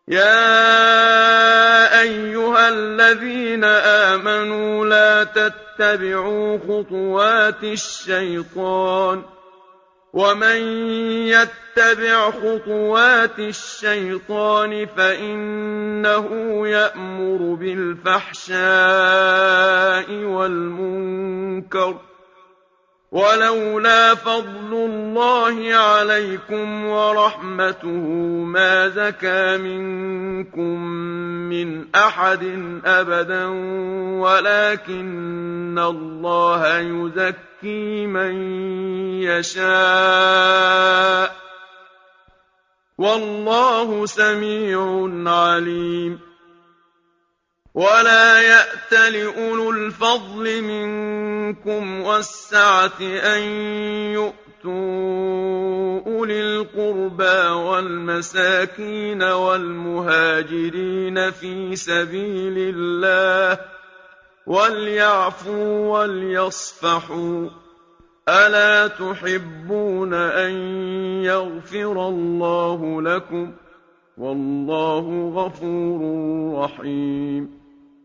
يَا أَيُّهَا الَّذِينَ آمَنُوا لَا تَتَّبِعُوا خُطُوَاتِ الشَّيْطَانِ ۚ وَمَن يَتَّبِعْ خُطُوَاتِ الشَّيْطَانِ فَإِنَّهُ يَأْمُرُ بِالْفَحْشَاءِ وَالْمُنكَرِ ۚ وَلَوْلَا فَضْلُ اللَّهِ عَلَيْكُمْ وَرَحْمَتُهُ مَا زَكَىٰ مِنكُم مِّنْ أَحَدٍ أَبَدًا وَلَٰكِنَّ اللَّهَ يُزَكِّي مَن يَشَاءُ ۗ وَاللَّهُ سَمِيعٌ عَلِيمٌ. وَلَا يَأْتَلِ أُولُو الْفَضْلِ مِنكُمْ وَالسَّعَةِ أَن يُؤْتُوا أُولِي الْقُرْبَىٰ وَالْمَسَاكِينَ وَالْمُهَاجِرِينَ فِي سَبِيلِ اللَّهِ وَلْيَعْفُوا وَلْيَصْفَحُوا ۗ أَلَا تُحِبُّونَ أَن يَغْفِرَ اللَّهُ لَكُمْ ۗ وَاللَّهُ غَفُورٌ رَّحِيمٌ.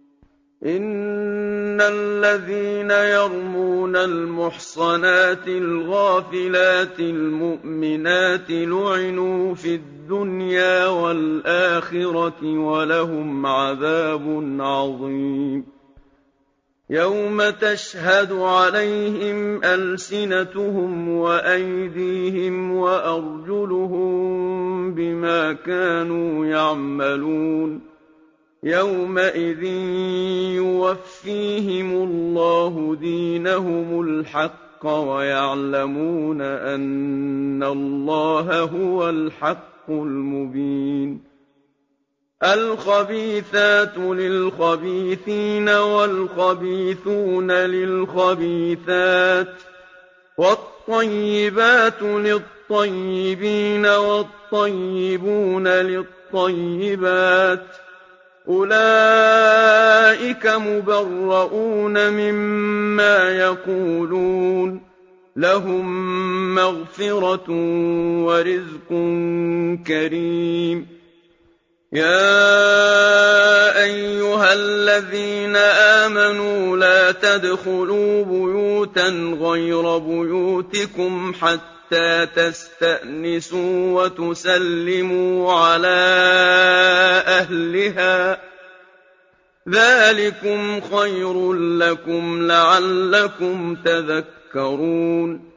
إِنَّ الَّذِينَ يَرْمُونَ الْمُحْصَنَاتِ الْغَافِلَاتِ الْمُؤْمِنَاتِ لُعِنُوا فِي الدُّنْيَا وَالْآخِرَةِ وَلَهُمْ عَذَابٌ عَظِيمٌ. يَوْمَ تَشْهَدُ عَلَيْهِمْ أَلْسِنَتُهُمْ وَأَيْدِيهِمْ وَأَرْجُلُهُم بِمَا كَانُوا يَعْمَلُونَ يَوْمَئِذٍ يُوَفِّيهِمُ اللَّهُ دِينَهُمُ الْحَقَّ وَيَعْلَمُونَ أَنَّ اللَّهَ هُوَ الْحَقُّ الْمُبِينُ. الْخَبِيثَاتُ لِلْخَبِيثِينَ وَالْخَبِيثُونَ لِلْخَبِيثَاتِ وَالطَّيِّبَاتُ لِلطَّيِّبِينَ وَالطَّيِّبُونَ لِلطَّيِّبَاتِ ۚ أُولَٰئِكَ مُبَرَّءُونَ مِمَّا يَقُولُونَ ۖ لَهُم مَّغْفِرَةٌ وَرِزْقٌ كَرِيمٌ. يَا أَيُّهَا الَّذِينَ آمَنُوا لَا تَدْخُلُوا بُيُوتًا غَيْرَ بُيُوتِكُمْ حَتَّىٰ تَسْتَأْنِسُوا وَتُسَلِّمُوا عَلَىٰ أَهْلِهَا ۚ ذَٰلِكُمْ خَيْرٌ لَّكُمْ لَعَلَّكُمْ تَذَكَّرُونَ.